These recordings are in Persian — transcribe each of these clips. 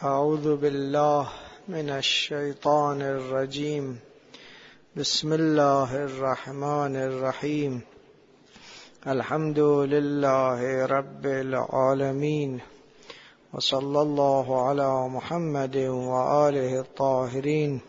أعوذ بالله من الشيطان الرجيم. بسم الله الرحمن الرحيم. الحمد لله رب العالمين، وصلى الله على محمد وآله الطاهرين.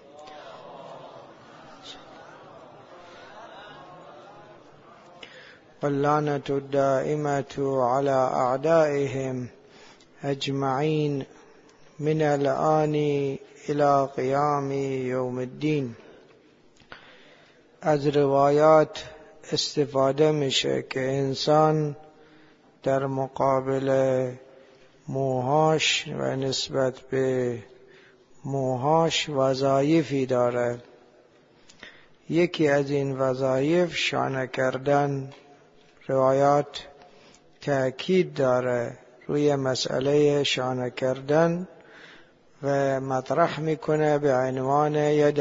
واللعنة الدائمة على أعدائهم أجمعين من الآن إلى قيام يوم الدين. از روایات استفاده میشه که انسان در مقابل موهاش و نسبت به موهاش وظایفی داره. یکی از این وظایف شانه کردن. روایات تأکید داره روی مسئله شانه کردن و مطرح میکنه به عنوان یه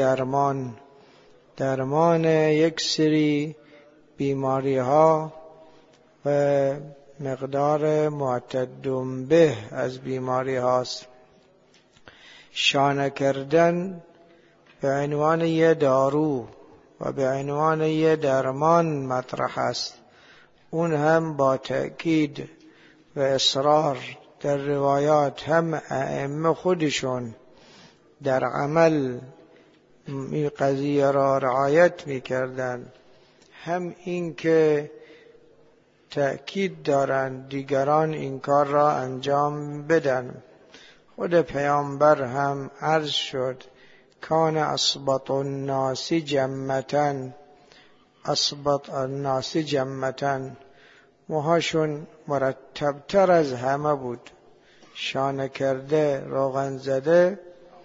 درمان یک سری بیماری ها و مقدار معتدم به از بیماری هاست. شانه کردن به عنوان یه دارو و به عنوان یه درمان مطرح است. اون هم با تأکید و اصرار در روایات، هم ائمه خودشون در عمل این قضیه را رعایت میکردن، هم این که تأکید دارند دیگران این کار را انجام بدن. خود پیامبر هم عرض شد کان اصبط الناس جمتن، موهاشون مرتبتر از همه بود. شانه کرده، روغن زده،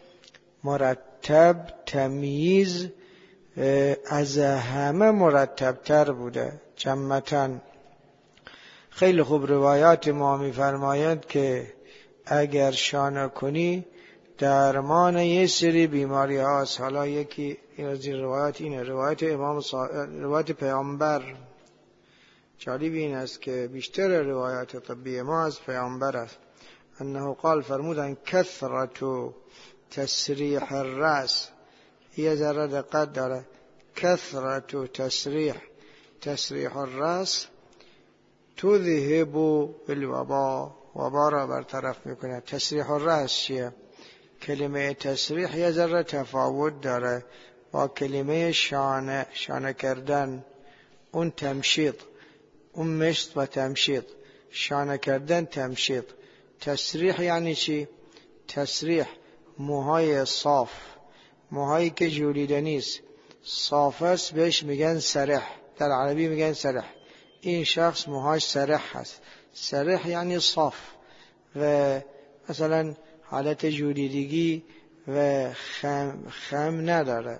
مرتب، تمیز، از همه مرتبتر بوده. جمتن. خیلی خوب روایات ما می‌فرمایند که اگر شانه کنی درمان یه سری بیماری هاست. حالا یکی از این روایات اینه، روایت پیامبر. جالب این است که بیشتر روایات طبی ما از پیامبر است. انه قال، فرمودن کثرت تسریح الرأس. یه ذره دقت داره. کثرت تسریح الرأس تذهب بالوبا. وبا را برطرف میکنه. تسریح الرأس چیه؟ کلمه تسریح یه ذره تفاوت داره با کلمه شانه کردن. اون تمشیط، اون مشط و تمشیط. شانه کردن تمشیط. تسریح یعنی چی؟ تسریح موهای صاف، موهایی که جولیده نیست، صاف است، بهش میگن سرح. در عربی میگن سرح. این شخص موهاش سرح هست. سرح یعنی صاف و مثلا حالت جولیدگی و خم نداره.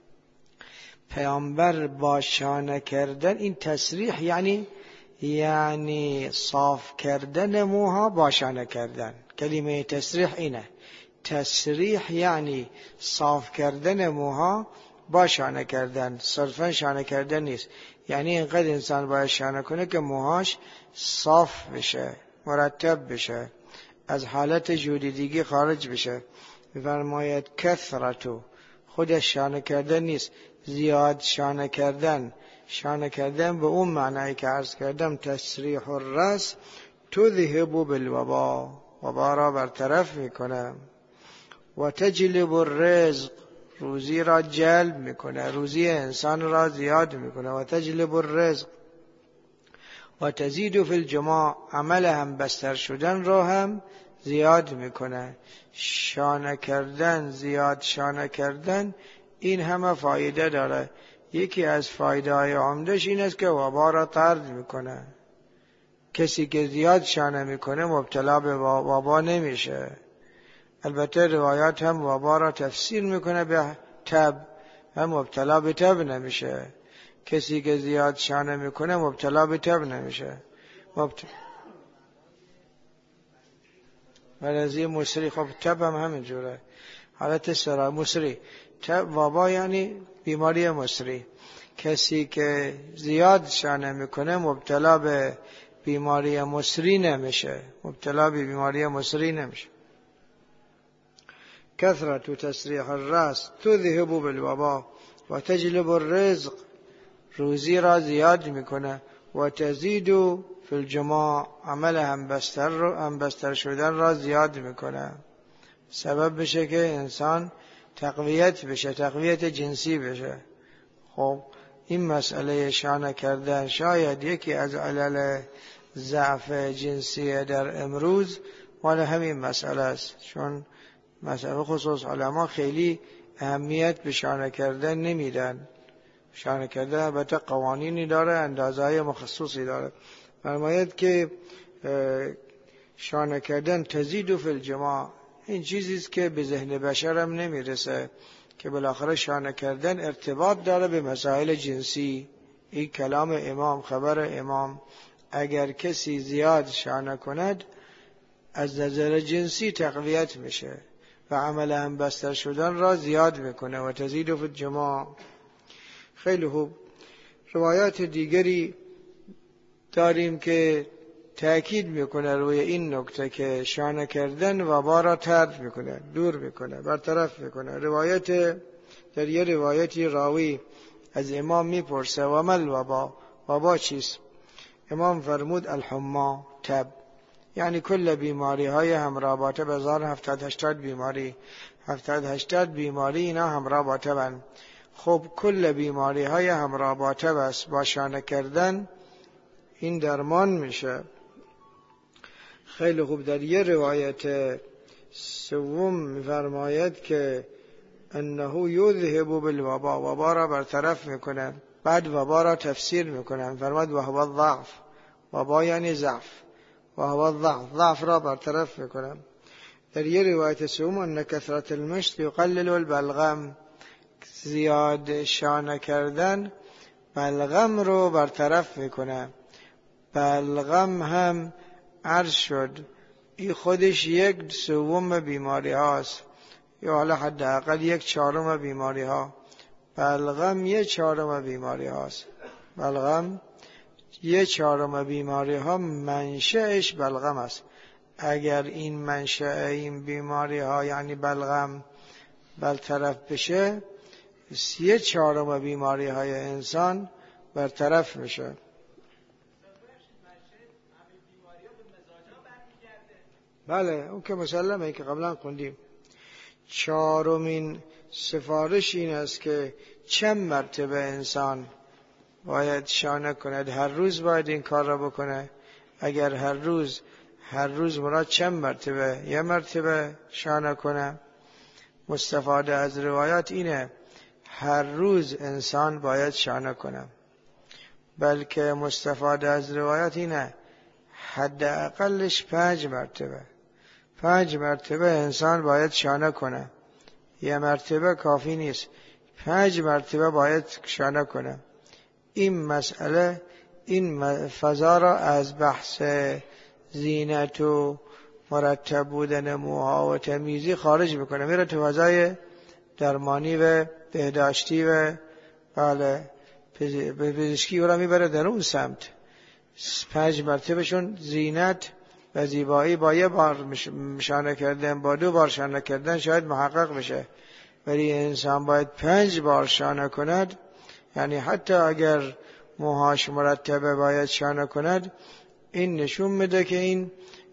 پیامبر با شانه کردن، این تسریح یعنی صاف کردن موها با شانه کردن. کلمه تسریح اینه. تسریح یعنی صاف کردن موها با شانه کردن. صرفا شانه کردن نیست. یعنی اینقدر انسان باید شانه کنه که موهاش صاف بشه، مرتب بشه، از حالت جولیدگی خارج بشه. می‌فرماید کثرتو، خودش شانه کردن نیست، زیاد شانه کردن. شانه کردن به اون معنی که عرض کردم، تسریح الرأس تذهب بالوبا، وبا را برطرف میکنه. و تجلب الرزق، روزی را جلب میکنه، روزی انسان را زیاد میکنه. و تجلب الرزق و تزید فی الجماع، عمل هم بستر شدن را هم زیاد میکنه. شانه کردن، زیاد شانه کردن، این همه فایده داره. یکی از فایده های عمدش این است که وبا را طرد میکنه. کسی که زیاد شانه میکنه مبتلا به وبا نمیشه. البته روایات هم وبا را تفسیر میکنه به تب، هم مبتلا به تب نمیشه. کسی که زیاد شانه میکنه مبتلا به تب نمیشه. مرضی مصری، خب تب هم همینجوره، حالت سرا مصری. تب وبا یعنی بیماری مصری. کسی که زیاد شانه میکنه مبتلا به بیماری مصری نمیشه. کثرت تسریح الراس تذهب بالوبا و تجلب الرزق، روزی را زیاد میکنه و تزید فی الجماع، عمل همبستر شدن را زیاد میکنه، سبب بشه که انسان تقویت بشه، تقویت جنسی بشه. خب این مسئله شانه کردن شاید یکی از علل ضعف جنسی در امروز مال همین مسئله است، چون مسئله خصوص علما خیلی اهمیت به شانه کردن نمیدن. شانه کردن البته قوانینی داره، اندازه‌های مخصوصی داره. فرماید که شانه کردن تزید فی الجماع، این چیزی است که به ذهن بشرم نمیرسه که بالاخره شانه کردن ارتباط داره به مسائل جنسی. این کلام امام، خبر امام، اگر کسی زیاد شانه کند از نظر جنسی تقویت میشه و عمل همبستر شدن را زیاد میکنه و تزید فی الجماع. خیلی خوب. روایات دیگری داریم که تأکید میکنه روی این نکته که شانه کردن وبا را طرد میکنه، دور میکنه، برطرف میکنه. در یه روایتی راوی از امام میپرسه و مل وبا چیست؟ امام فرمود الحما، تب، یعنی کل بیماری های همراه با تب. 70-80 بیماری، 70-80 بیماری اینا همراه با تبن. خب کل بیماری های همراه با تب است، با شانه کردن این درمان میشه. خیلی خوب. در یه روایت سوم میفرماید که انه یذهب بالوبا، وبا را برطرف میکنه. بعد وبا را تفسیر میکنه، فرماید و هو الضعف، وبا یعنی ضعف، و هو الضعف، ضعف را برطرف میکنه. در یه روایت سوم ان کثرت المشط یقلل البلغم، زیاد شانه کردن بلغم رو برطرف میکنه. بلغم هم عرض شد این خودش 1/3 بیماری هاست، یا حالا حداقل 1/4 بیماری ها. بلغم 1/4 بیماری هاست. بلغم 1/4 بیماری ها منشأش بلغم است. اگر این منشأ این بیماری ها یعنی بلغم برطرف بشه، 1/4 بیماری های انسان برطرف میشه. بله اون که مسلمه که قبلا خوندیم. 4مین سفارش این است که چند مرتبه انسان باید شانه کند. هر روز باید این کار را بکنه. اگر هر روز مراد چند مرتبه؟ 1 مرتبه شانه کنه. مستفاده از روایات اینه هر روز انسان باید شانه کنه، بلکه مستفاده از روایات اینه حداقلش 5 مرتبه. 5 مرتبه انسان باید شانه کنه. 1 مرتبه کافی نیست، 5 مرتبه باید شانه کنه. این مسئله، این فضا را از بحث زینت و مرتب بودن موها و تمیزی خارج میکنه، میره تو فضای درمانی و بهداشتی و بله پزشکی او را میبره در اون سمت. 5 مرتبهشون زینت و زیبایی با 1 بار شانه کردن، با 2 بار شانه کردن شاید محقق بشه، ولی انسان باید 5 بار شانه کند. یعنی حتی اگر موهاش مرتبه باید شانه کند. این نشون میده که این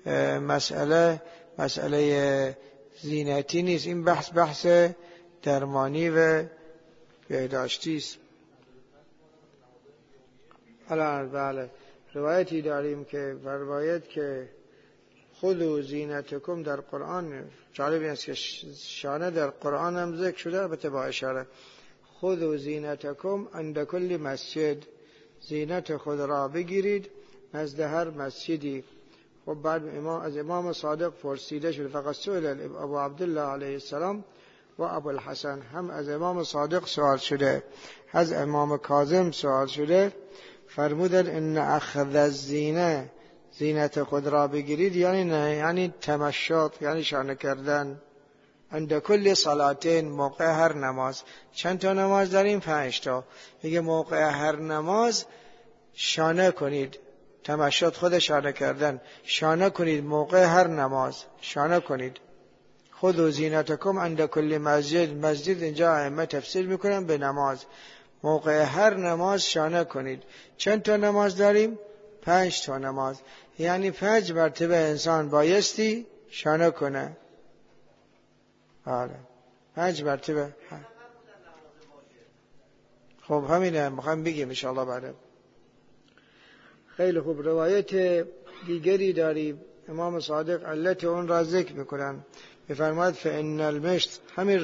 مسئله زینتی نیست، این بحث درمانی و بهداشتی است. بله روایتی داریم که فرماید که خذوا زینتکم، در قرآن جالب است که شانه در قرآن هم ذکر شده، البته با اشاره. خذوا زینتکم عند کل مسجد، زینت خود را بگیرید نزد هر مسجدی. خب بعد از امام صادق پرسیده شد، فقط سئل ابو عبدالله علیه السلام و ابو الحسن، هم از امام صادق سوال شده، از امام کاظم سوال شده. فرمودند ان اخذ الزینه، زینت خود را بگیرید یعنی نه، یعنی تمشط، یعنی شانه کردن. عند کل صلاتین، موقع هر نماز. چند تا نماز داریم؟ 5 تا. میگه موقع هر نماز شانه کنید. تمشط خود شانه کردن، شانه کنید موقع هر نماز، شانه کنید. خذوا زینتکم عند کل مسجد اینجا ائمه تفسیر میکنن به نماز. موقع هر نماز شانه کنید. چند تا نماز داریم؟ 5 تا نماز. یعنی 5 مرتبه انسان بایستی شانه کنه. آره 5 مرتبه. خب همینه میخوام بگیم ان شاء الله بعد. خیلی خوب. روایت دیگری داریم امام صادق علت اون را ذکر میکنن، میفرماید فإن المشط، همین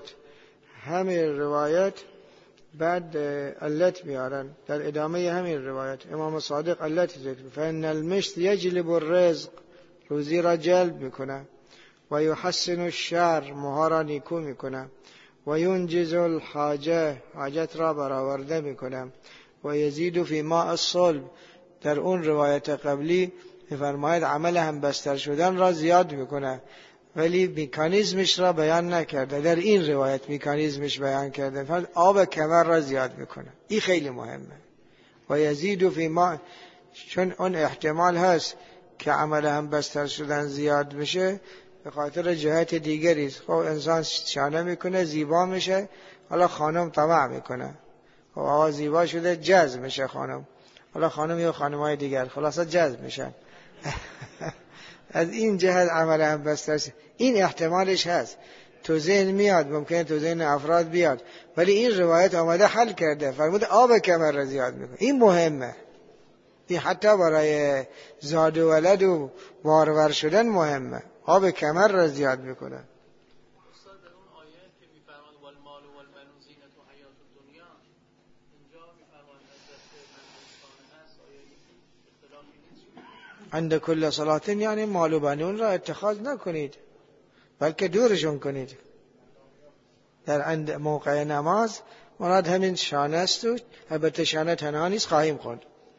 روایت بعد علت میارن در ادامه همین روایت. امام صادق علت ذکر فإن المشط یجلب الرزق، روزی را جلب میکنه، و یحسن الشعر، موها را نیکو میکنه، و ینجز الحاجه، حاجت را برآورده میکنه، و یزید فی ماء الصلب. در اون روایت قبلی میفرماید عمل هم بستر شدن را زیاد میکنه، ولی میکانیزمش را بیان نکرده. در این روایت میکانیزمش بیان کرده، فقط آب کمر را زیاد میکنه. این خیلی مهمه. و یزید فی ماء، چون اون احتمال هست که عمل هم بستر شدن زیاد میشه به خاطر جهت دیگری. خب انسان شانه میکنه زیبا میشه، حالا خانم طمع میکنه، خب آقا زیبا شده جذب میشه خانم، حالا خانم یا خانمای دیگر خلاصا جذب میشن. از این جهت عمل هم بستر شد. این احتمالش هست، تو ذهن میاد، ممکنه تو ذهن افراد بیاد، ولی این روایت آمده حل کرده، فرمود آب کمر را زیاد میکنه. این مهمه. این حتی برای زاد و ولد و بارور شدن مهمه. آب کمر را زیاد میکنه. استاد در اون آیه که میفرماد والمال والبنون زینت حیات الدنیا، اینجا میفرماد حضرت من هست، آیه اختلافی نیست. عند کل صلات یعنی مال و بنون را اتخاذ نکنید، بلکه دورشون کنید. در عند موقع نماز مراد همین شانه است، و البته شانه تنها نیست، خواهیم خوند.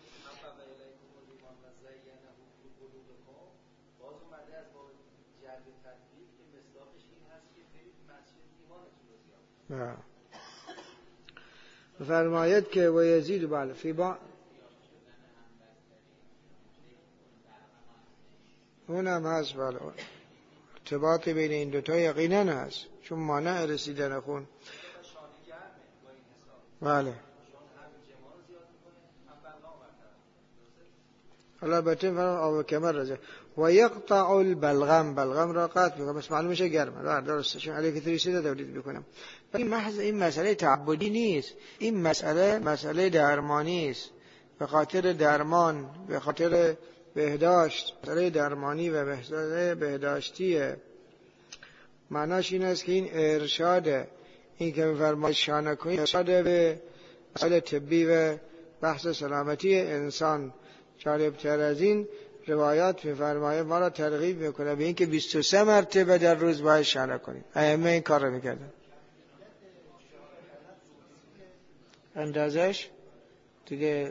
فرماید که و یزید بله فی با، اونم هست بله، ارتباط بین این دوتا یقینا هست، چون مانع رسیدن خون. بله حالا البته فرمان آب کمر رزه و یقطع البلغم، بلغم را قطع میکنه، بس معلوم میشه گرمه. درسته، چون علیه کتری سیده تولید بکنم. ولی محض این مسئله تعبدی نیست، این مسئله درمانی است، به خاطر درمان، به خاطر بهداشت، مسئله درمانی و مسئله بهداشتیه. معناش این است که این ارشاده، این که می‌فرماید شانه کنید، ارشاده به مسئله طبی و بحث سلامتی انسان. جالب‌تر از این روایات می‌فرماید ما را ترغیب می‌کنه به این که 23 مرتبه در روز باید شانه کنیم. ائمه این کار رو می‌کردن. اندازش دیگه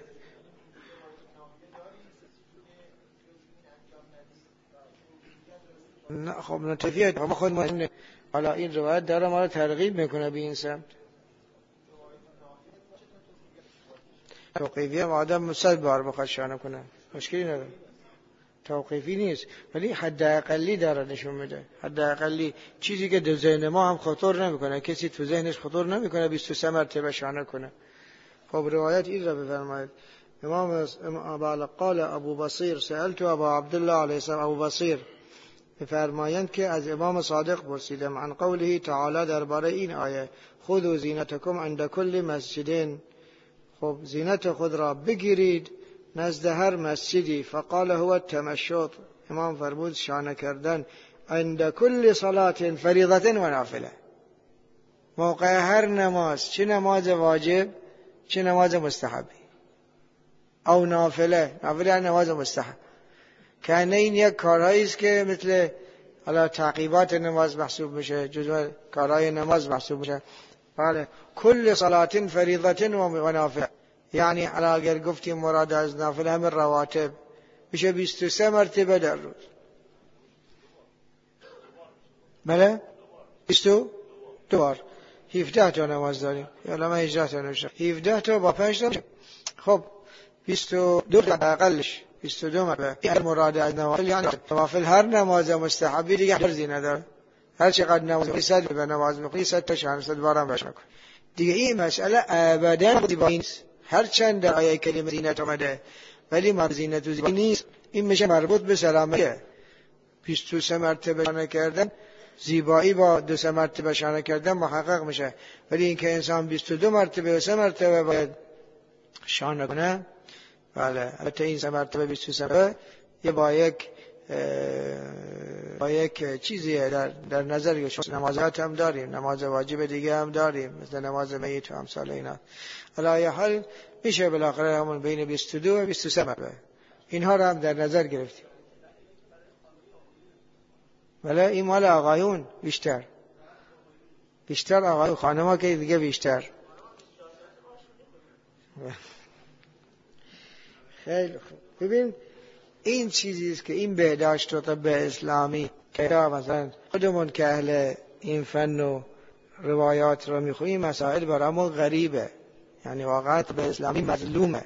نه، خب نتفیه ما خود ما حالا این روایت داره ما را ترغیب میکنه به این سمت. توقیفی هم آدم 100 بار بخواد شانه کنه مشکلی نداره، توقیفی نیست، ولی حد اقلی داره نشون میده. حد اقلی چیزی که در ذهن ما هم خطور نمیکنه، کسی تو ذهنش خطور نمیکنه 23 مرتبه شانه کنه. خب روایت این را بفرمایید. امام قال ابو بصیر سألت ابا عبدالله علیه السلام، ابو بصیر فرمایند که از امام صادق پرسیدم عن قوله تعالی، درباره این آیه خذوا زینتکم عند کل مسجد، خب زینت خود را بگیرید نزد هر مسجدی. فقال هو التمشط، امام فرمود شانه کردن عند کل صلات فریضه و نافله، موقع هر نماز، چه نماز واجب چه نماز مستحبی او نافله نماز مستحب. که این یک کارهایی است که مثل حالا تعقیبات نماز محسوب میشه، جزو کارهای نماز محسوب میشه. بله کل صلات فریضه و نافله، یعنی اگر گفتیم مراد از نافله همه رواتب میشه 23 مرتبه در روز. بله 22 بار، 17 تا نماز داریم، یالا من 18 تا نمیشه، 17 تا با 5 تا، خب 22 اقلش 22 مرتبه. این مراد از نوافل، یعنی نوافل هر نماز مستحبی دیگه ارزی نداره، هر چقدر نماز میخونی 100 به نماز میخونی 100 تا شانه 100 بارم بهش میکنی دیگه. این مسئله ابدا زیبایی نیست، هر چند در آیه کلمه زینت اومده ولی مرد زینت و زیبایی نیست. این میشه مربوط به سلامت. 23 مرتبه شانه کردن زیبایی با 2 مرتبه شانه کردن محقق میشه، ولی اینکه انسان 22 مرتبه و 3 مرتبه باید شانه کنه، بله البته این 3 مرتبه 23 یه با یک چیزیه در نظر گرفت. نمازات هم داریم، نماز واجب دیگه هم داریم مثل نماز میت و امثال اینا. علی حال میشه بالاخره همون بین 22 و 23 مرتبه اینها رو هم در نظر گرفتیم. بله این مال آقایون بیشتر آقایون، خانم‌ها که دیگه بیشتر. خیلی خوب. ببین این چیزی است که این بهداشت و طب اسلامی که مثلا خودمون که اهل این فن و روایات رو میخونیم مسائل برامون غریبه، یعنی واقعا طب اسلامی مظلومه.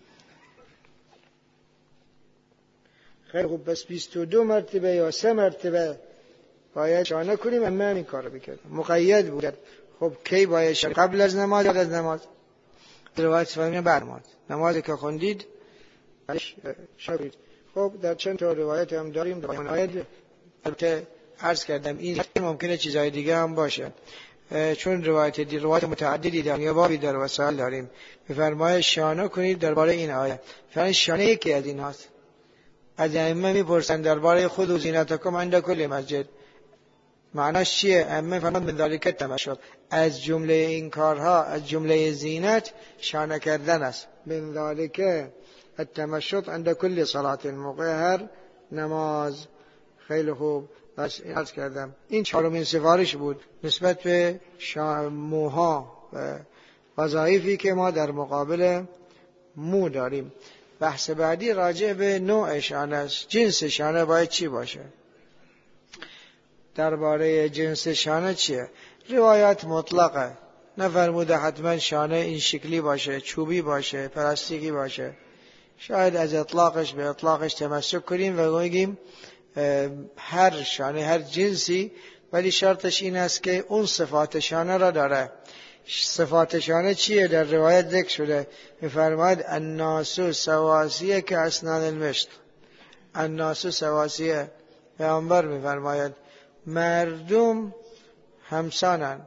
خیلی خوب، بس 22 مرتبه یا 3 مرتبه باید شانه کنیم. اما این کار رو بکرد مقید بود. خب کی باید شانه؟ قبل از نماز یا بعد از نماز؟ روایت فرمیدن بعد نمازی که خوندید شاید. خب در چند تا روایت هم داریم در آیات. البته عرض کردم این ممکنه چیزای دیگه هم باشه، چون روایت متعددی در یا بابی در وسائل داریم. می‌فرماید شانه کنید درباره این آیه. فرض شانه یکی از این هاست. از ائمه میپرسن درباره خود و زینتکم عند کل مسجد، معناش چیه؟ ائمه فرمان من ذالک التمشط، از جمله این کارها، از جمله زینت شانه کردن است. من ذالک التمشط عند کل صلات، موقع هر نماز. خیلی خوب، بس عرض کردم این 4مین سفارش بود نسبت به موها و وظایفی که ما در مقابل مو داریم. بحث بعدی راجع به نوع شانه است. جنس شانه باید چی باشه؟ درباره جنس شانه چیه؟ روایات مطلقه، نفرموده حتما شانه این شکلی باشه، چوبی باشه، پلاستیکی باشه. شاید از اطلاقش به اطلاقش تمسک کنیم و بگیم هر شانه هر جنسی، ولی شرطش این است که اون صفات شانه را داره. صفات شانه چیه؟ در روایت ذکر شده، می‌فرماید الناس سواسیه که اسنان المشط. الناس سواسیه، پیامبر می‌فرماید مردم همسانن.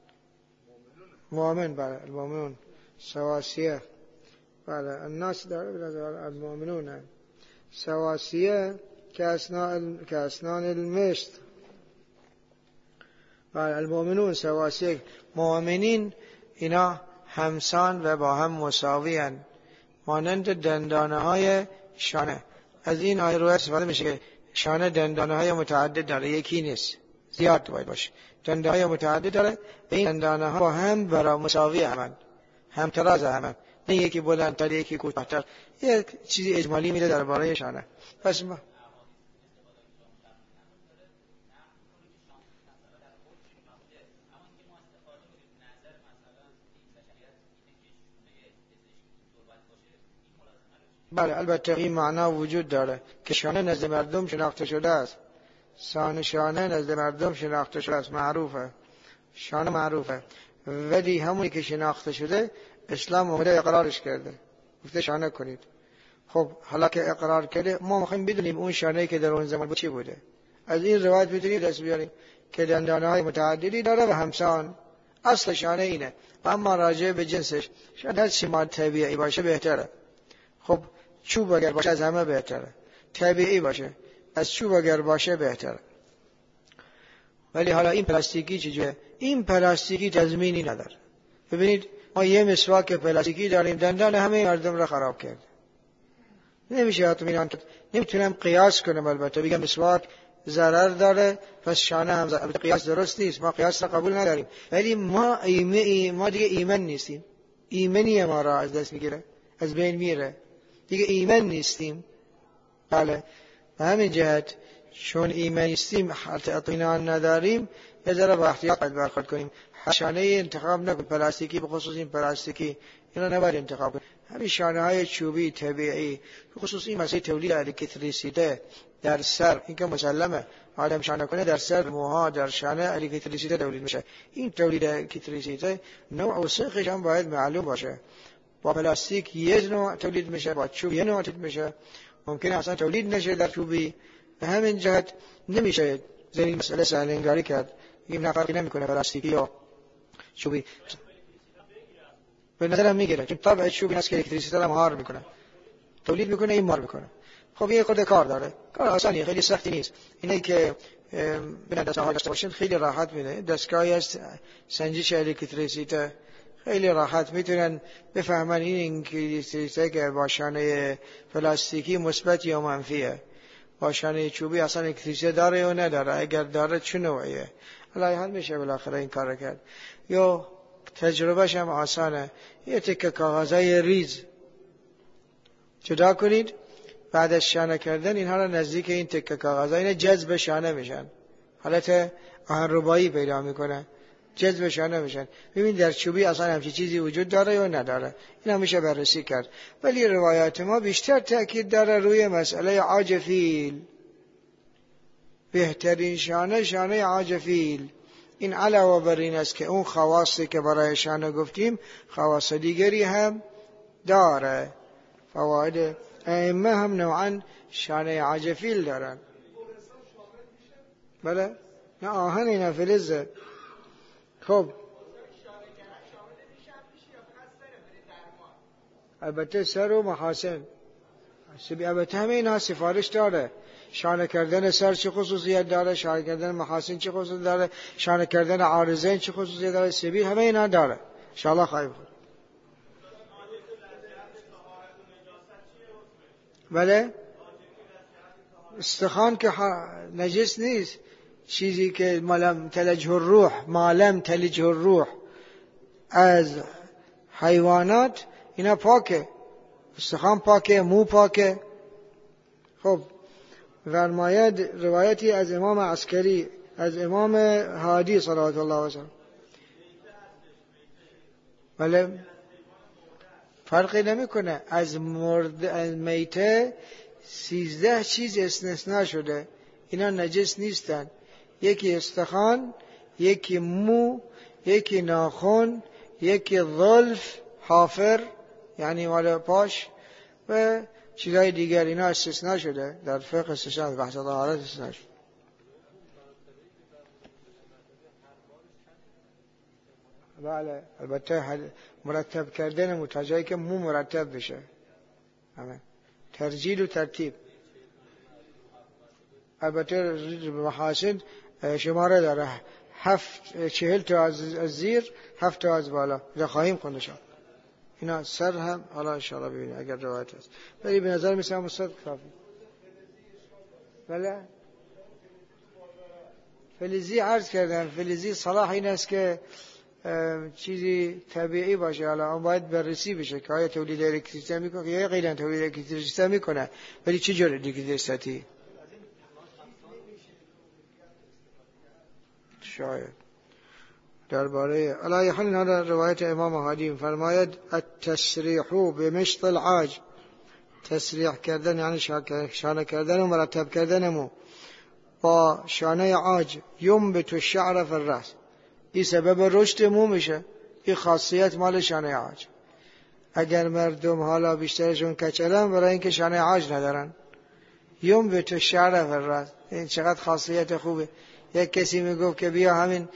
مؤمن، بله المؤمنون سواسیه، بله الناس المؤمنون سواسیه که اسنان المشط. بله المؤمنون سواسیه، مؤمنین اینا همسان و با هم مساوی هستند، مانند دندانه های شانه. از این آیه روایت استفاده میشه که شانه دندانه های متعدد داره، یکی نیست، زیاد باید باشه. دندانه های متعدد داره و این دندانه ها با هم برای مساوی همند، هم تراز همند، نه یکی بلندتر یکی کوتاه‌تر. یک چیزی اجمالی میده درباره شانه. پس ما بله البته این معنا وجود داره که شانه نزد مردم شناخته شده است. شانه نزد مردم شناخته شده است، معروفه، شانه معروفه، ولی همونی که شناخته شده اسلام اومده اقرارش کرده، گفته شانه کنید. خب حالا که اقرار کرده ما میخوایم بدونیم اون شانه‌ای که در اون زمان چی بوده. از این روایت میتونیم دست بیاریم که دندانه‌های متعددی داره و همسان. اصل شانه اینه، اما راجع به جنسش شاید هر چی ما طبیعی باشه بهتره. خب چوب اگر باشه از همه بهتره، طبیعی باشه از چوب اگر باشه بهتره. ولی حالا این پلاستیکی چجوریه؟ این پلاستیکی تضمینی نداره. ببینید ما یه مسواک پلاستیکی داریم دندان همه مردم را خراب کرد. نمیشه اطمینان کرد. نمیتونم قیاس کنم، البته بگم مسواک ضرر داره پس شانه هم ضرر. قیاس درست نیست، ما قیاس را قبول نداریم، ولی ما دیگه ایمن نیستیم. ایمنی ما را از دست میگیره، از بین میره، دیگه ایمن نیستیم. بله به همین جهت چون ایمنی نیستیم، حالت اطمینان نداریم، یه ذره با احتیاط برخورد کنیم. شانه انتخاب نکن، پلاستیکی، به خصوص این پلاستیکی اینا نباید انتخاب کنیم. همین شانه های چوبی طبیعی، به خصوص این مسئله تولید الکتریسیته در سر، این که مسلمه آدم شانه کنه در سر، موها، در شانه الکتریسیته تولید میشه. این تولید الکتریسیته نوع و سنخش هم باید معلوم باشه. با پلاستیک یه نوع تولید میشه، با چوب یه نوع تولید میشه. ممکنه اصلا تولید نشه در چوبی. به همین جهت نمیشه زیر این مسئله سهل‌انگاری کرد. این فرقی نمیکنه پلاستیکی یا چوبی. به نظرم میگیره، چون طبع چوبی هست که الکتریسیته رو مهار میکنه، تولید میکنه، این مهار میکنه. خب یه خود کار داره، کار آسانیه، خیلی سختی نیست. اینه که بنا دستگاه داشته باشین خیلی راحت میده. دستگاهی است سنجش الکتریسیته، خیلی راحت میتونن بفهمن این الکتریسیته که با شانه پلاستیکی مثبت یا منفیه، با شانه چوبی اصلا الکتریسیته داره یا نداره، اگر داره چه نوعیه. الهی حل میشه بالاخره این کار کرد. یا تجربهش هم آسانه، یه تکه کاغذای ریز جدا کنید، بعد از شانه کردن اینها رو نزدیک این تکه کاغذها، اینا جذب شانه میشن، حالت آهنربایی پیدا میکنه، جذب شانه میشن. ببین در چوبی اصلا همچین چیزی وجود داره یا نداره، اینا میشه بررسی کرد. ولی روایات ما بیشتر تاکید داره روی مسئله عاج فیل. بهترین شانه عاج فیل. این علاوه بر این است که اون خواصی که برای شانه گفتیم خواص دیگری هم داره. فواید ائمه هم نوعا شانه عاج فیل دارن. بله؟ نه آهن اینا فلزه. خب البته سر و محاسن، البته همه اینا سفارش داره. شانه کردن سر چه خصوصیت داره، شانه کردن محاسن چه خصوصیت داره، شانه کردن عارضین چه خصوصیت داره، سبیل همه اینا داره. انشاءالله خواهیم خود. بله؟ استخوان که نجس نیست، چیزی که مالم تلجه الروح از حیوانات اینا پاکه. استخوان پاکه، مو پاکه. خب فرماید روایتی از امام عسکری، از امام هادی صلوات الله علیه. بله فرقی نمیکنه. از میته 13 چیز استثناء شده، اینا نجس نیستن. یکی استخوان، یکی مو، یکی ناخن، یکی ظلف، حافر یعنی مال پاش و چیزای دیگر، اینا استثناء شده در فقه استثناء، بحث طهارت استثناء شده. بله البته مرتب کردن متجایی که مو مرتب بشه، همه ترجیل و ترتیب. البته محاسن شماره داره، 40 تا از زیر، 7 تا از بالا. اذا خواهیم خوندشان اینا سر هم حالا انشاءالله ببینید اگر روایت هست. ولی به نظر میسه مصدق کافی. بله فلزی عرض کردم، فلزی صلاح این است که چیزی طبیعی باشه. حالا اون باید بررسی بشه که آیا تولید الکتریسیته میکنه یا غیر تولید الکتریسیته میکنه، ولی چه جور الکتریسیته شاید درباره علی حال. هذا روایت امام هادی فرماید التسریح بمشط العاج، تسریح کردن یعنی شانه کردن و مرتب کردن مو با شانه عاج، ینبت الشعر فی الراس، این سبب رشد مو میشه. این خاصیت مال شانه عاج. اگر مردم حالا بیشترشون کچلن برای اینکه شانه عاج ندارن، ینبت الشعر فی الراس، این چقدر خاصیت خوبه. یک کسی میگفت که بیا همین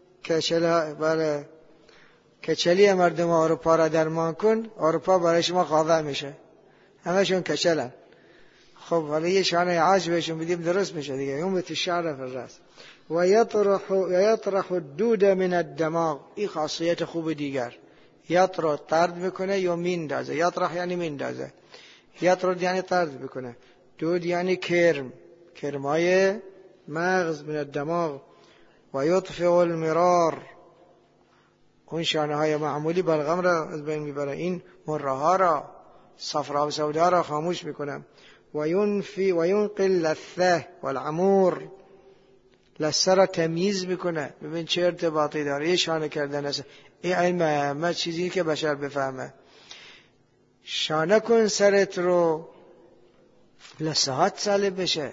کچلی مردم اروپا را درمان کن، اروپا برای شما خاضع میشه، همشون کچلن. خب حالا یه شانه عاج بهشون بدیم درست میشه دیگه. ینبت الشعر فی الراس و یطرح الدود من الدماغ، این خاصیت خوب دیگر. یطرح طرد میکنه یا میندازه. یطرح یعنی میندازه، یطرد یعنی طرد میکنه، دود یعنی کرمای مغز من الدماغ و یطفئ المرار، اون شانه های معمولی بلغم را از بین میبره، این مره ها را، صفرا و سودا را خاموش میکنه. و ینقی اللثه والعمور. لثه را تمیز میکنه. ببین چه ارتباطی داره. یه شانه کردن است. این علم همه چیزی که بشر بفهمه. شانه کن سرت رو، لثهات سالم بشه،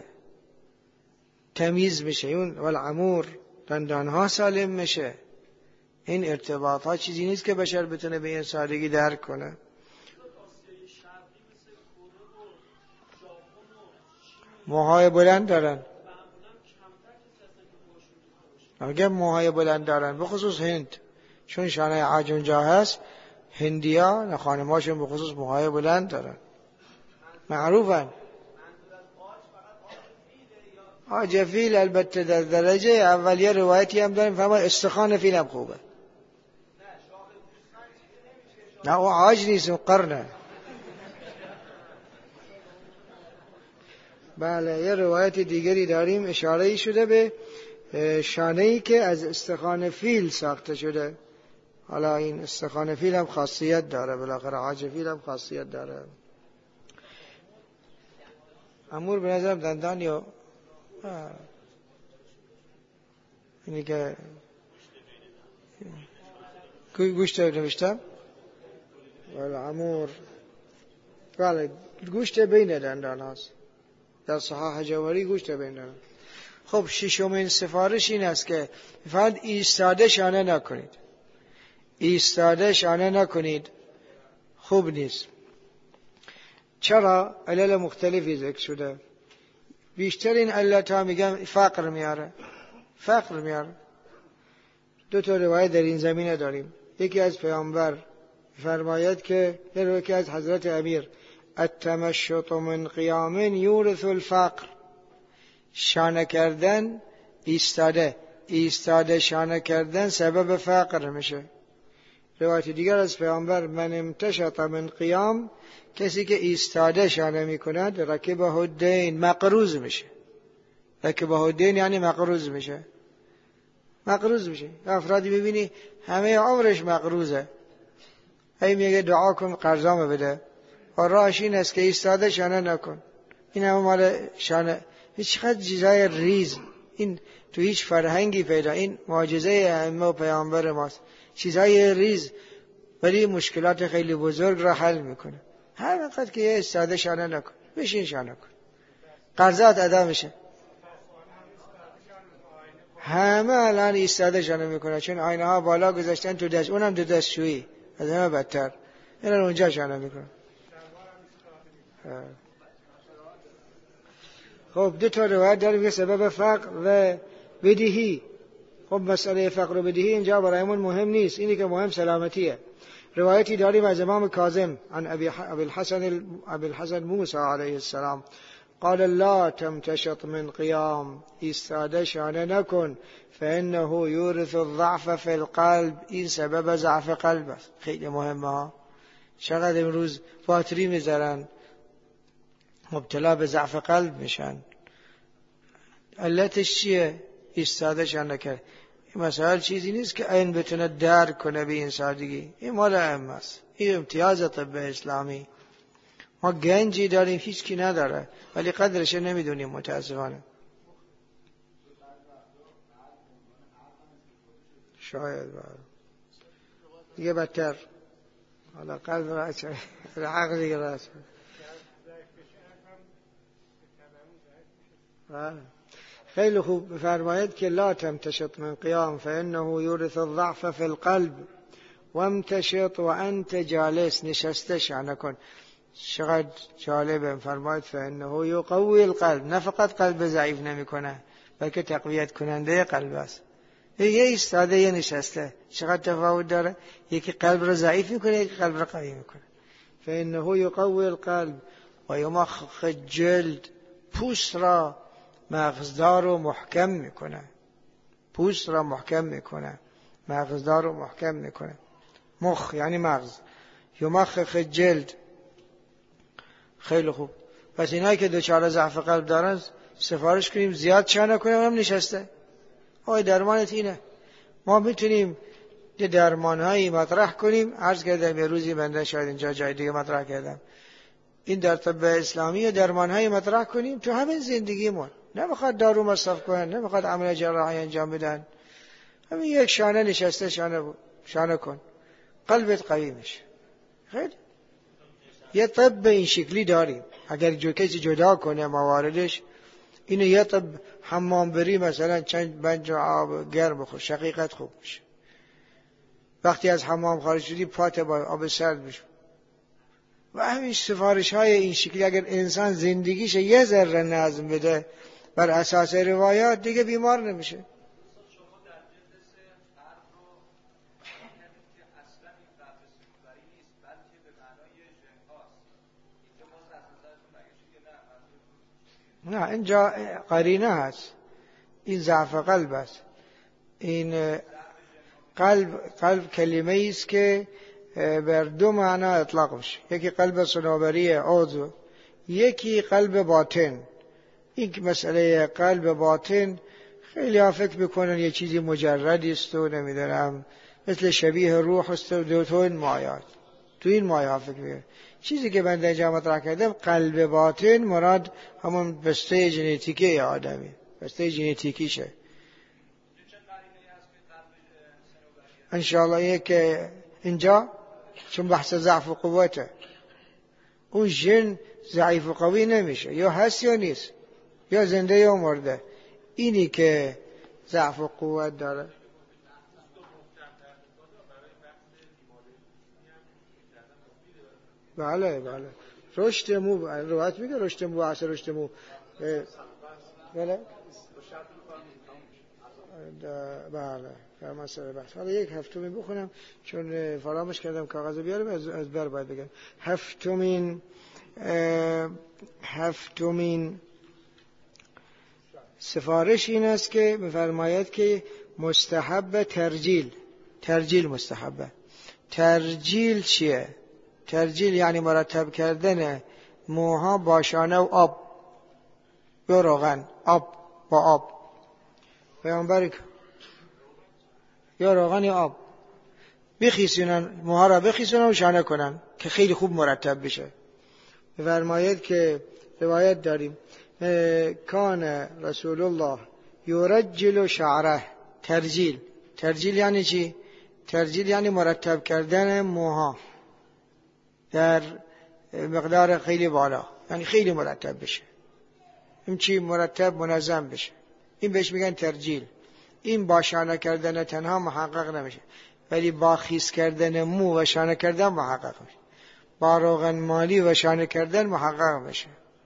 تمیز میشه. اون والعمور، دندانها سالم میشه. این ارتباط ها چیزی نیست که بشر بتونه به این سادگی درک کنه. موهای بلند دارن. اگه موهای بلند دارن، به خصوص هند، چون شانه عاج اونجا هست، هندیا خانماشون به خصوص موهای بلند دارن، معروفن. عاج فیل البته در درجه اولیه روایتی هم داریم فرمای استخوان فیل هم خوبه. نه او عاج نیست، اون قرنه. بله، یه روایت دیگری داریم اشاره شده به شانه‌ای که از استخوان فیل ساخته شده. حالا این استخوان فیل هم خاصیت داره، بالاخره عاج فیل هم خاصیت داره. امور به نظرم دندان یا اینی که گوشت نوشتم، ولی امور بله گوشت بین دندان هست. در صحاح جوهری گوشت بین دندان. خب ششمین سفارش این است که فقط ایستاده شانه نکنید. ایستاده شانه نکنید، خوب نیست. چرا؟ علل مختلفی ذکر شده. بیشترین علت ها میگم فقر میاره. دو تا روایت در این زمینه داریم. یکی از پیامبر فرماید که یکی از حضرت امیر التمشط من قیام یورث الفقر. شانه کردن، ایستاده شانه کردن سبب فقر میشه. روایت دیگر از پیامبر من امتشط من قیام، کسی که ایستاده شانه میکند رکبه الدین، مقروض میشه. رکبه الدین یعنی مقروض میشه. افرادی ببینی همه عمرش مقروضه، هی میگه دعا کن قرضامو بده، و راهش این است که ایستاده شانه نکن. این همه مال شانه. چقدر چیزای ریز، این تو هیچ فرهنگی پیدا، این معجزه ائمه و پیامبر ماست. چیزای ریز ولی مشکلات خیلی بزرگ را حل میکنه. هر وقت که یه ایستاده شانه نکن، بشین شانه کن، قرضات ادا میشه. همه الان ایستاده شانه میکنه، چون آینه ها بالا گذاشتن تو دست، اونم تو دستشویی، از همه بدتر. اینا اونجا شانه میکنه. خب دو تا روایت داریم که سبب فقر و بدهی. خب مسئله فقر و بدهی اینجا برایمون مهم نیست، اینی که مهم سلامتیه. روایتی داریم از امام کاظم عن ابی الحسن موسی علیه السلام قال لا تمتشط من قیام، ایستاده شانه نکن، فانه یورث الضعف فی القلب، این سبب ضعف قلب است. خیلی مهمه ها. چقدر امروز باتری میذارن مبتلا به ضعف قلب میشن. علتش چیه؟ ایستاده شانه کرد. این مسائل چیزی نیست که این بتونه درک کنه به این سادگی. این مال ائمه است. این امتیاز طب اسلامی. ما گنجی داریم هیچ کی نداره، ولی قدرش نمیدونیم متاسفانه. شاید دیگه بدتر. حالا قلب را چه عقل دیگه را چه. خیلی خوب فرماید که لا تمتشط من قیام فانه یورث الضعف فی القلب وامتشط وانت جالس، نشسته شانه کن. چقدر جالبه. فرماید فانه یقوی القلب، نه فقط قلب ضعیف نمیکنه بلکه تقویت کننده قلب است. یه ایستاده یه نشسته، چقدر تفاوت داره. یکی قلب رو ضعیف میکنه، یکی قلب رو قوی میکنه. فانه یقوی القلب و یمخخ الجلد، پوست را مغزدار و محکم میکنه. پوست را محکم میکنه، مغزدار و محکم میکنه. مخ یعنی مغز. یمخخ الجلد. خیلی خوب. پس اینایی که دچار ضعف قلب دارن سفارش کنیم زیاد شانه کنیم. هم نشسته آی درمانت اینه. ما میتونیم یه درمانهایی مطرح کنیم. عرض کردم یه روزی بنده شاید اینجا جای دیگه مطرح کردم، این در طب اسلامی درمانهای مطرح کنیم تو همین زندگیمون. نمیخواد دارو مصرف کنن، نمیخواد عمل جراحی انجام بدن. همین یک شانه نشسته شانه کن، قلبت قوی میشه. خیلی یه طب این شکلی داریم. اگر کسی جدا کنه مواردش، اینو یه طب حمام بری مثلا چند بنج آب گرم بخور، شقیقت خوب میشه. وقتی از حمام خارج شدی پات با آب سرد میشه. و همین سفارش های این شکلی اگر انسان زندگیش یه ذره نظم بده بر اساس روایات، دیگه بیمار نمیشه. نه اینجا قرینه هست، این ضعف قلب است. این قلب کلمه است که بر دو معنا اطلاق میشه. یکی قلب صنوبری عضو، یکی قلب باطن. این مسئله قلب باطن خیلی ها فکر میکنن یه چیزی مجردی است و نمیدونم مثل شبیه روح است و تو این مایه فکر میکنن. چیزی که من در جامعه مطرح کردم، قلب باطن مراد همون بسته ژنتیکی آدمی، بسته ژنتیکیشه. انشاءالله یک اینجا چون بحث ضعف و قوته، اون ژن ضعیف و قوی نمیشه، یا هست یا نیست، یا زنده یا مرده. اینی که ضعف و قوت داره. بله رشد مو روایت میگه رشد مو اصل رشد مو. بله مسئله بحث. حالا یک هفتمی بخونم چون فراموش کردم کاغذ بیارم، از بر باید بگم. هفتمین سفارش این است که می‌فرماید که مستحب ترجیل مستحبه. ترجیل چیه؟ ترجیل یعنی مرتب کردن موها با شانه و آب یا روغن، آب با آب، پیامبر یا روغن یا آب بخیسونن، موها را بخیسونن و شانه کنن که خیلی خوب مرتب بشه. فرماید که روایت داریم کان رسول الله یرجل شعره. ترجیل یعنی چی؟ ترجیل یعنی مرتب کردن موها در مقدار خیلی بالا، یعنی خیلی مرتب بشه، این چی مرتب منظم بشه، این بهش میگن ترجیل. این با شانه کردن تنها محقق نمیشه، ولی با خیس کردن مو و شانه کردن محقق میشه، با روغن مالی و شانه کردن محقق میشه.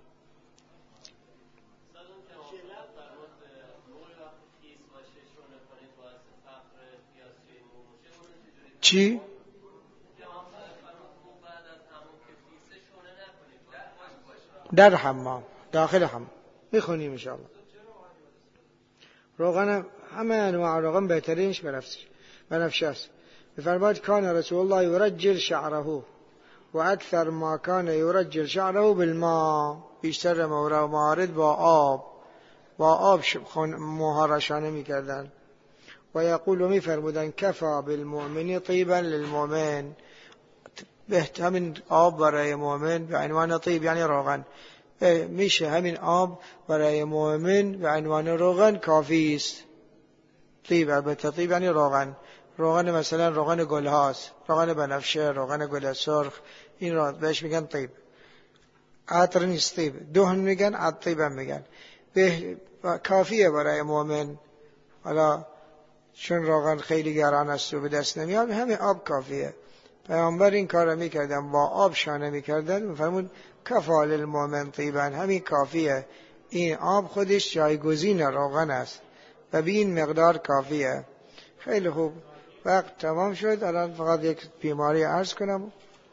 چی؟ در حمام، داخل حمام میخونیم انشاءالله. روغن همه انواع روغن بهترینش بنفشه است. بفرماید کان رسول الله یرجل شعره و اکثر ما کان یرجل شعره بالماء، بیشتر موارد با آب موها را شانه میکردن. و یقول میفرمودن کفا بالمؤمن طیبا للمؤمن، همین آب برای مؤمن به عنوان طیب یعنی روغن میشه، همین آب برای مؤمن به عنوان روغن کافی است. طیب البته طیب یعنی روغن مثلا روغن گل هاست، روغن بنفشه، روغن گل سرخ، این را بهش میگن طیب. عطر نیست طیب، دهن میگن، عطر طیب هم میگن. کافیه برای مؤمن. حالا چون روغن خیلی گران است و به دست نمیاد، همین آب کافیه. پیامبر این کار را میکردن، با آب شانه میکردن، میفرمود کفا للمؤمن طیبا، همین کافیه. این آب خودش جایگزین روغن است و به این مقدار کافیه. خیلی خوب، وقت تمام شد. الان فقط یک بیماری عرض کنم.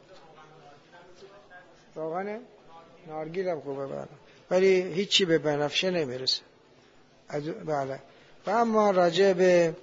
روغن نارگیل هم خوبه بله، ولی هیچی به بنفشه نمیرسه. بله. و اما راجع به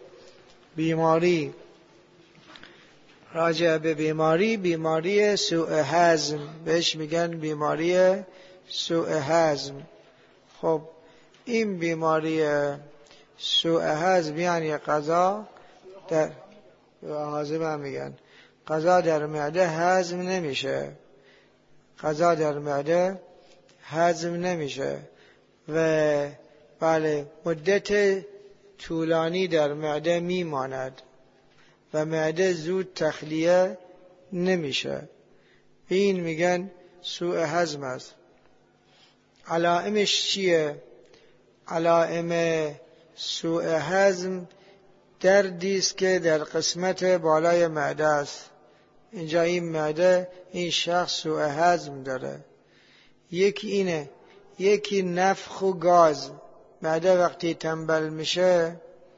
بیماری سوء هضم، بهش میگن بیماری سوء هضم. خب این بیماری سوء هضم یعنی غذا در هاضمه میگن، غذا در معده هضم نمیشه. غذا در معده هضم نمیشه و بله مدت طولانی در معده میماند و معده زود تخلیه نمیشه. این میگن سوء هضم است. علائمش چیه؟ علائم سوء هضم دردی است که در قسمت بالای معده است. اینجا این معده، این شخص سوء هضم داره. یکی اینه، یکی نفخ و گاز. معده وقتی تنبل میشه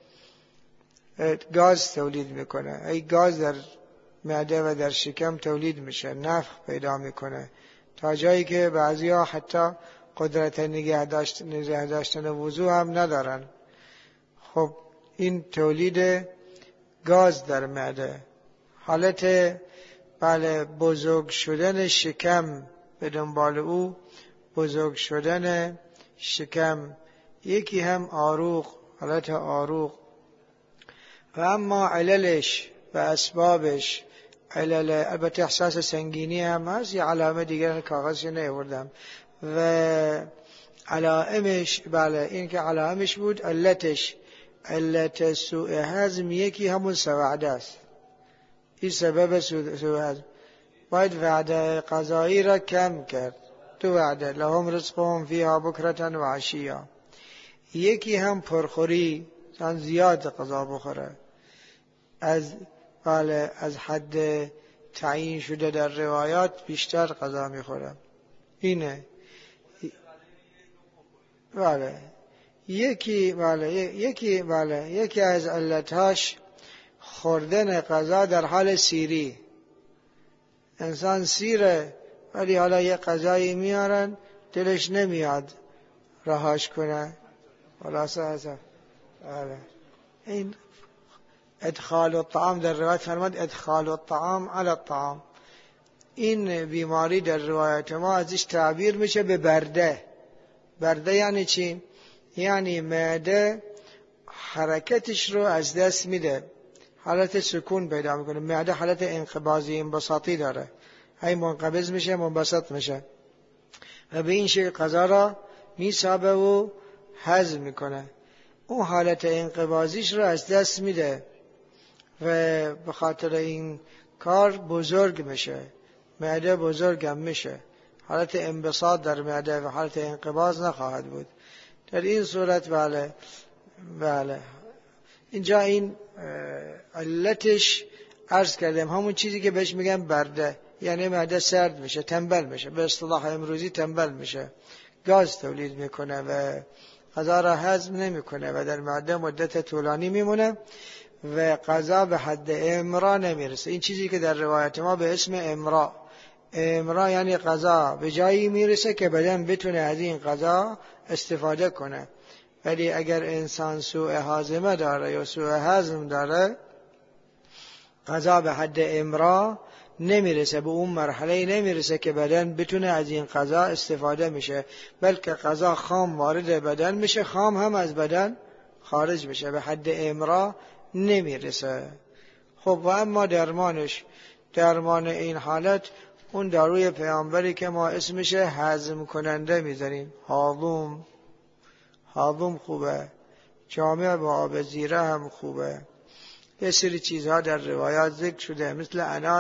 گاز تولید میکنه. ای گاز در معده و در شکم تولید میشه، نفخ پیدا میکنه تا جایی که بعضیا حتی قدرت نگه داشتن وضو هم ندارن. خب این تولید گاز در معده. حالت بله بزرگ شدن شکم به دنبال او، بزرگ شدن شکم. یکی هم آروغ، حالت آروغ. و اما عللش و اسبابش، علل البته احساس سنگینی هم هست، یه علامه دیگر کاغذی نیاوردم. و علائمش بله این که علائمش بود، علتش علت سوء هضم یکی همون سوعده است. این سبب سوء هضم. باید وعده غذایی را کم کرد. تو وعده لهم رزقهم فیها بکرة و عشیا. یکی هم پرخوری، چون زیاد غذا بخوره، از حد تعیین شده در روایات بیشتر غذا میخوره. اینه بله یکی از علتهاش خوردن غذا در حال سیری. انسان سیره ولی حالا یه غذایی میارن دلش نمیاد رهاش کنه. خلاصه بله. این ادخال الطعام در روایت فرمود ادخال الطعام علی الطعام. این بیماری در روایت ما ازش تعبیر میشه به برده. برده یعنی چی؟ یعنی معده حرکتش رو از دست میده، حالت سکون پیدا میکنه. معده حالت انقباضی انبساطی داره، هی منقبض میشه منبسط میشه و به این شکل غذا را میسابه و هضم میکنه. اون حالت انقباضیش رو از دست میده و به خاطر این کار بزرگ میشه، معده بزرگم میشه. حالت انبساط در معده و حالت انقباض نخواهد بود. در این صورت بله اینجا این علتش عرض کردم همون چیزی که بهش میگن برده، یعنی معده سرد میشه، تنبل میشه، به اصطلاح امروزی تنبل میشه، گاز تولید میکنه و غذا را هضم نمیکنه و در معده مدت طولانی میمونه و غذا به حد امرا نمیرسه. این چیزی که در روایت ما به اسم امرا یعنی غذا به جایی میرسه که بدن بتونه از این غذا استفاده کنه. ولی اگر انسان سوء هاضمه داره یا سوء هضم داره، غذا به حد امرا نمیرسه، به اون مرحله نمیرسه که بدن بتونه از این غذا استفاده میشه، بلکه غذا خام وارد بدن میشه، خام هم از بدن خارج میشه، به حد امرا نمیرسه. خب و اما درمان این حالت اون داروی پیامبری که ما اسمش هضم کننده میذاریم، هاضم خوبه، جامع با آب زیره هم خوبه. یه سری چیزها در روایات ذکر شده مثل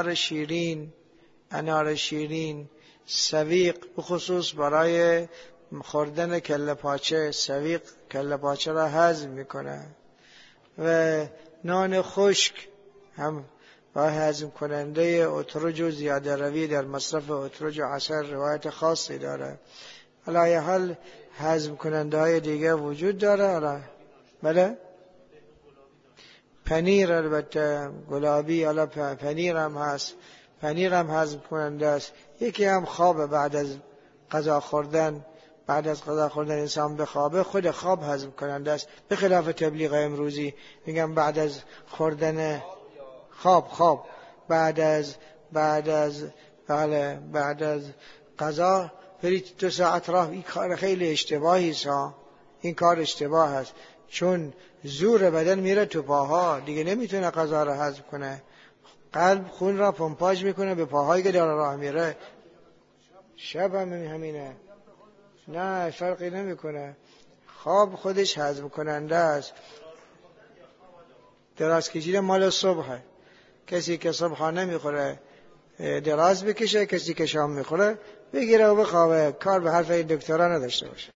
انار شیرین، سویق، بخصوص برای خوردن کله پاچه. سویق کله پاچه را هضم میکنه و نان خشک هم با هضم کننده اترج و زیاده روی در مصرف اترج و عسل روایت خاصی داره. علی حال هضم کننده های دیگه وجود داره. بله پنیر البته گلابی، حالا پنیر هم هست، پنیر هم هضم کننده است. یکی هم خواب بعد از غذا خوردن انسان بخوابه، خود خواب هضم کننده است، به خلاف تبلیغ امروزی میگم بعد از خوردن خواب بعد از غذا برید 2 ساعت راه. این کار خیلی اشتباهی است. این کار اشتباه است، چون زور بدن میره تو پاها، دیگه نمیتونه غذا را هضم کنه. قلب خون را پمپاژ میکنه به پاهایی که داره راه میره. شب هم همینه. نه فرقی نمیکنه. خواب خودش هضم کننده است. دراز کشیدن مال صبحه. کسی که صبح نمیخوره دراز بکشه، کسی که شام میخوره بگیره و بخوابه، کار به حرف دکترا نداشته باشه.